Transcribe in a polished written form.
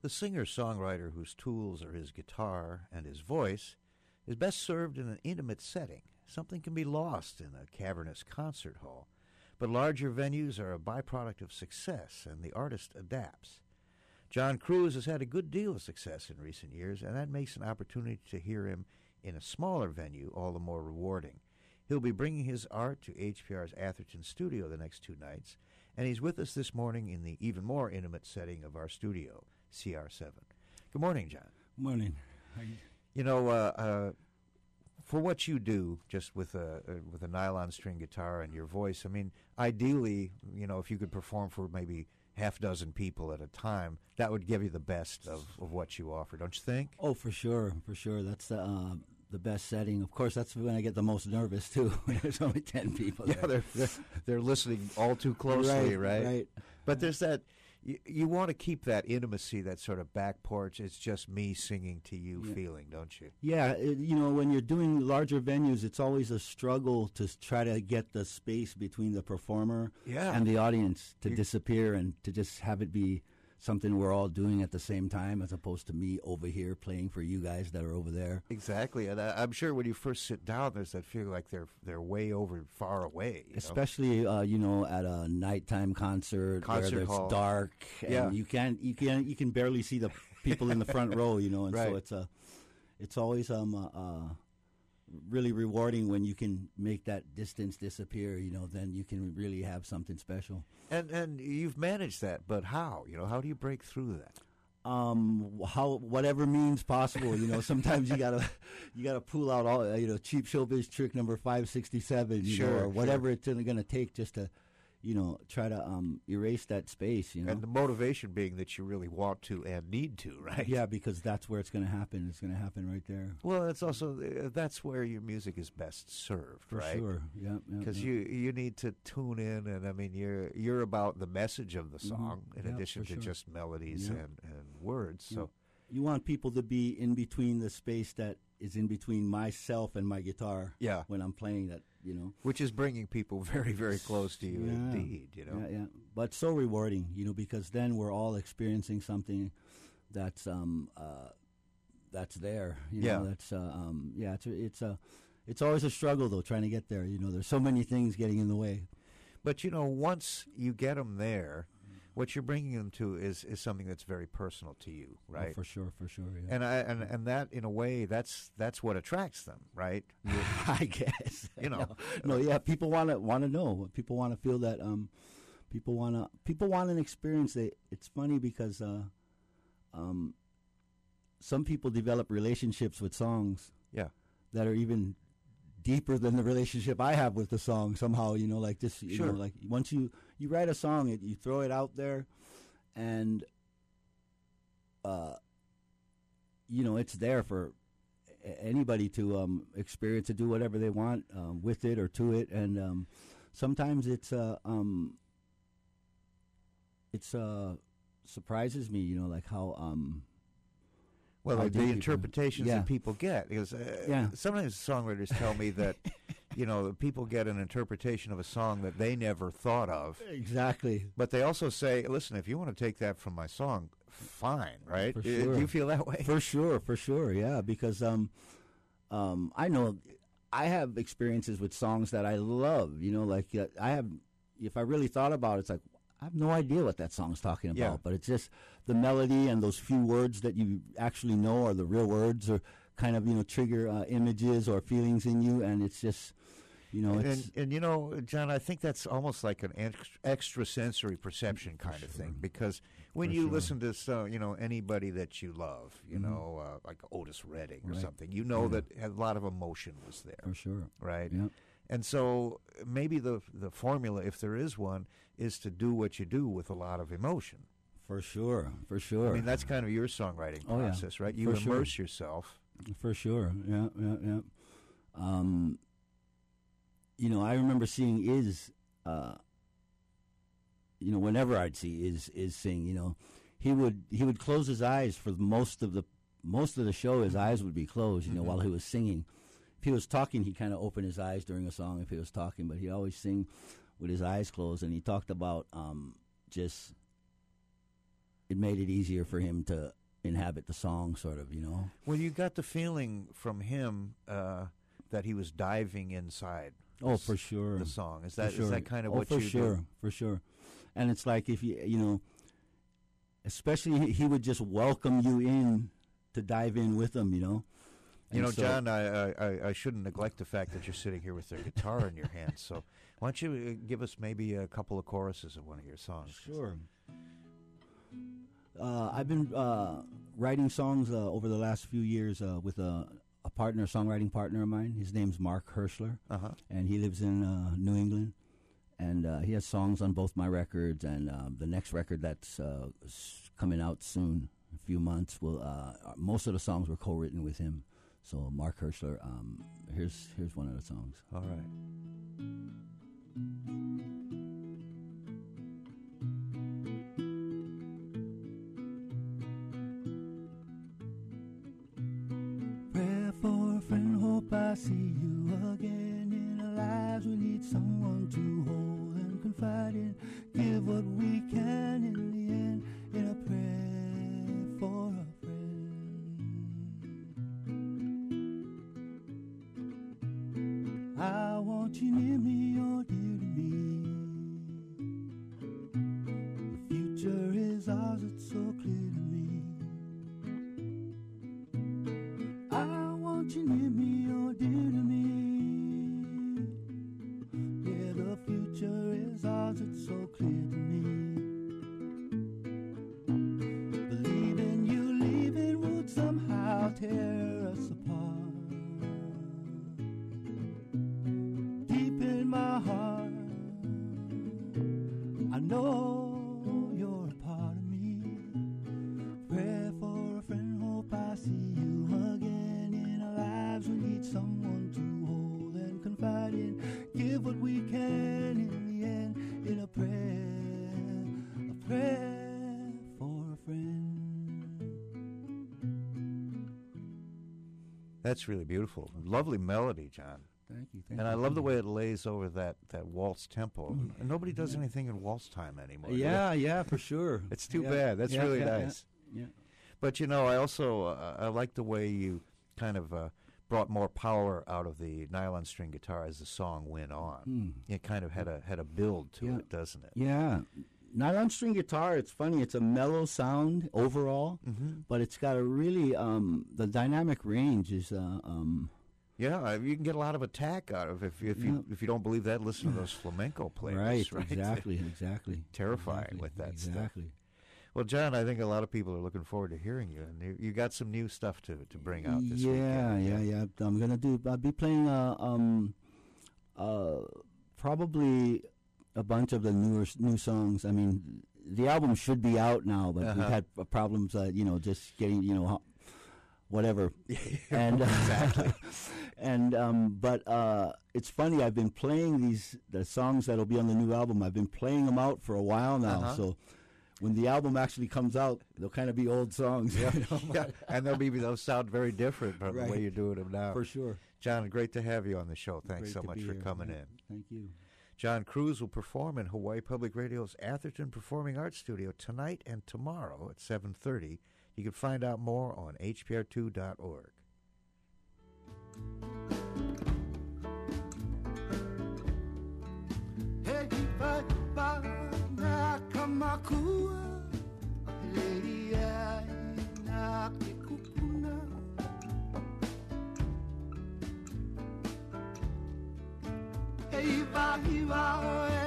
The singer-songwriter whose tools are his guitar and his voice is best served in an intimate setting. Something can be lost in a cavernous concert hall, but larger venues are a byproduct of success, and the artist adapts. John Cruz has had a good deal of success in recent years, and that makes an opportunity to hear him in a smaller venue all the more rewarding. He'll be bringing his art to HPR's Atherton studio the next 2 nights, and he's with us this morning in the even more intimate setting of our studio, CR7. Good morning, John. Morning. For what you do, just with a nylon string guitar and your voice, I mean, ideally, if you could perform for maybe half dozen people at a time, that would give you the best of what you offer, don't you think? Oh, for sure. That's the best setting. Of course, that's when I get the most nervous, too, when there's only 10 people there. Yeah, they're listening all too closely, right? But there's that, you want to keep that intimacy, that sort of back porch, it's just me singing to you feeling, don't you? Yeah, when you're doing larger venues, it's always a struggle to try to get the space between the performer and the audience to disappear and to just have it be something we're all doing at the same time, as opposed to me over here playing for you guys that are over there. Exactly, and I'm sure when you first sit down, there's that feeling like they're way over, far away. Especially, at a nighttime concert where it's hall. Dark, and you can barely see the people in the front row, and right. So it's always really rewarding when you can make that distance disappear. Then you can really have something special. And you've managed that, but how? How do you break through that? Whatever means possible. Sometimes you gotta pull out all cheap showbiz trick number 567. Or whatever it's going to take just to try to erase that space. And the motivation being that you really want to and need to, right? Yeah, because that's where it's going to happen. It's going to happen right there. Well, it's also that's where your music is best served, right? For sure. Yeah. Because you need to tune in, and I mean you're about the message of the song in addition to just melodies and words. So you want people to be in between the space that is in between myself and my guitar. Yeah. When I'm playing that. Which is bringing people very, very close to you indeed, Yeah. But so rewarding, because then we're all experiencing something that's there. It's always a struggle though, trying to get there. There's so many things getting in the way. But once you get them there, what you're bringing them to is something that's very personal to you, right? Oh, for sure, yeah. And that in a way that's what attracts them, right? I guess. People want to know. People want to feel that. People want an experience. It's funny because some people develop relationships with songs. Yeah. That are even deeper than the relationship I have with the song somehow, like this, like once you write a song, you throw it out there and, it's there for anybody to experience, to do whatever they want with it or to it. And sometimes it surprises me, like how... Well, the interpretations that people get. Because sometimes songwriters tell me that, people get an interpretation of a song that they never thought of. Exactly. But they also say, listen, if you want to take that from my song, fine, right? For sure. Do you feel that way? For sure, yeah. Because I know I have experiences with songs that I love, if I really thought about it, it's like, I have no idea what that song's talking about, but it's just the melody and those few words that you actually know are the real words, or kind of trigger images or feelings in you, and it's just John, I think that's almost like an extrasensory perception kind of thing, because when you listen to anybody that you love, like Otis Redding or something, that a lot of emotion was there. For sure. Right? Yeah. And so maybe the formula, if there is one, is to do what you do with a lot of emotion. For sure. I mean, that's kind of your songwriting process, right? You immerse yourself. For sure, yeah. I remember seeing whenever I'd see Iz sing, he would close his eyes for most of the show. His eyes would be closed, while he was singing. If he was talking, he kind of opened his eyes during a song if he was talking, but he'd always sing with his eyes closed. And he talked about just it made it easier for him to inhabit the song, sort of, you know. Well, you got the feeling from him that he was diving inside. Oh, for sure. The song is that sure. is that kind of oh, what for you sure, do? For sure. And it's like if you know, especially he would just welcome you in to dive in with him, you know. You And know, so- John, I shouldn't neglect the fact that you're sitting here with the guitar in your hands. So why don't you give us maybe a couple of choruses of one of your songs? Sure. I've been writing songs over the last few years with a songwriting partner of mine. His name's Mark Hirschler, and he lives in New England. And he has songs on both my records, and the next record that's coming out soon, a few months, most of the songs were co-written with him. So Mark Hirschler, here's one of the songs. All right. Pray for a friend, hope I see you again. In our lives we need someone to hold and confide in. Give what we can in the end, in a prayer for a friend. I want you near me, you're dear to me. The future is ours, it's so clear to me. I want you near me, you're dear to me. Yeah, the future is ours, it's so clear to me. Believing you leaving would somehow tear us apart. Deep in my heart, I know you're a part of me. Pray for a friend, hope I see you again. In our lives we need someone to hold and confide in. Give what we can in the end, in a prayer for a friend. That's really beautiful. Lovely melody, John. Thank you. And I love the way it lays over that waltz tempo. And nobody does anything in waltz time anymore. Yeah, for sure. It's too Yeah. bad. That's Yeah, really yeah, nice. Yeah. But, you know, I also I like the way you kind of brought more power out of the nylon string guitar as the song went on. It kind of had a build to Yeah. it, doesn't it? Yeah. Nylon string guitar, it's funny, it's a mellow sound overall, but it's got a really, the dynamic range is, Yeah, you can get a lot of attack out of it. If you don't believe that, listen to those flamenco players. right, exactly. Terrifying with that stuff. Exactly. Well, John, I think a lot of people are looking forward to hearing you, and you got some new stuff to bring out this weekend. Yeah. I'll be playing probably a bunch of the new songs. I mean, the album should be out now, but we've had problems, just getting, whatever. And Exactly. but it's funny. I've been playing the songs that'll be on the new album. I've been playing them out for a while now, so. When the album actually comes out, they'll kind of be old songs. Yeah, and they'll sound very different from the way you're doing them now. For sure. John, great to have you on the show. Thanks Great so to much be for here. coming in. Thank you. John Cruz will perform in Hawaii Public Radio's Atherton Performing Arts Studio tonight and tomorrow at 7:30. You can find out more on hpr2.org. Hey, Nakamakua, Lady Nakikupuna. Hey, Hiva,